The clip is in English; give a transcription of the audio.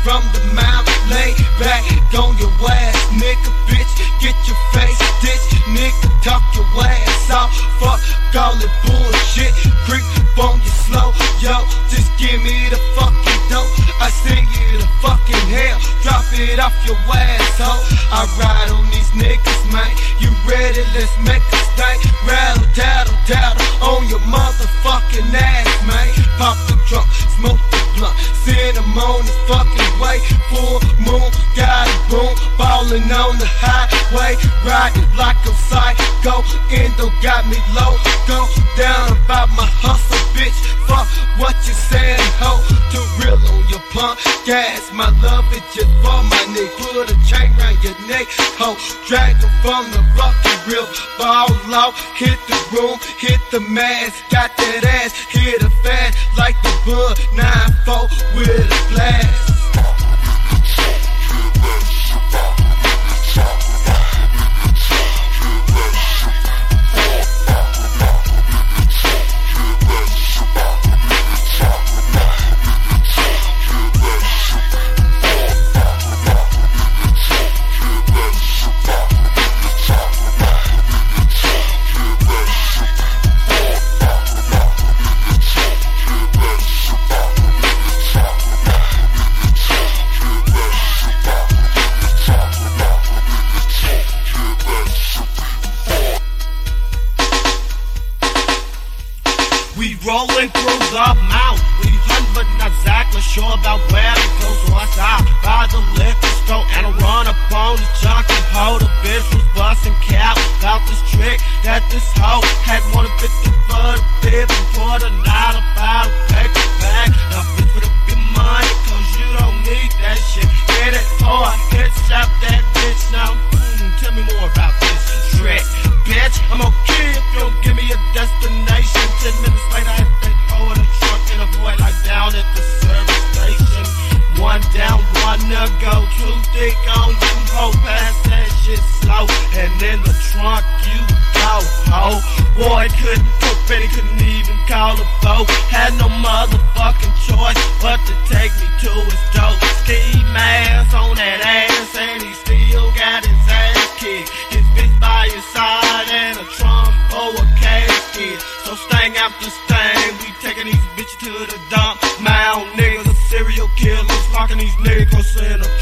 from the mount, lay back on your ass, nigga, bitch, get your face ditched, nigga, talk your ass off, fuck all that bullshit, creep on you slow, yo, just give me the fucking dope, I sing you the fucking hell, drop it off your asshole, I ride on these niggas, man, you ready, let's make a stink, rattle, tattle, on your motherfucking ass, man, pop the trunk, smoke the blunt, send them on this fucking way, full moon, got it boom, ballin' on the highway, riding like I'm psycho, Endo got me low, go down about my hustle, bitch, fuck what you saying, ho, too real on your punk gas, my love is just for my neck, put a chain round your neck, ho, drag her from the fucking real, ball out, hit the room, hit the mask, got that ass, hit her fast, like the Bud 9-4 with a blast. We rolling through the mouth. We hunt but not exactly sure about where to go. So I stop by the liquor store and I run up on the junkie hoe. The bitch was busting cap about this trick that this hoe had wanted 50 for the bib and for the night about a paper bag. Now bitch put up your money cause you don't need that shit. Get it or I hit shop that bitch now. Tell me more about this trick. Bitch, I'm okay if you don't give me a destination. 10 minutes later, I hit that hoe in a truck and a boy like down at the service station. One down, one to go. Too thick on you, ho. Pass that shit slow. And in the trunk, you go, ho. Boy couldn't cook, Benny couldn't even call a boat. Had no motherfucking choice but to take me to his dope. Ski mask on that ass, and he still got his ass kicked. His bitch by his side and a trunk for a casket. So sting after sting, we taking these bitches to the dump. Mound niggas, serial killers, locking these niggas in a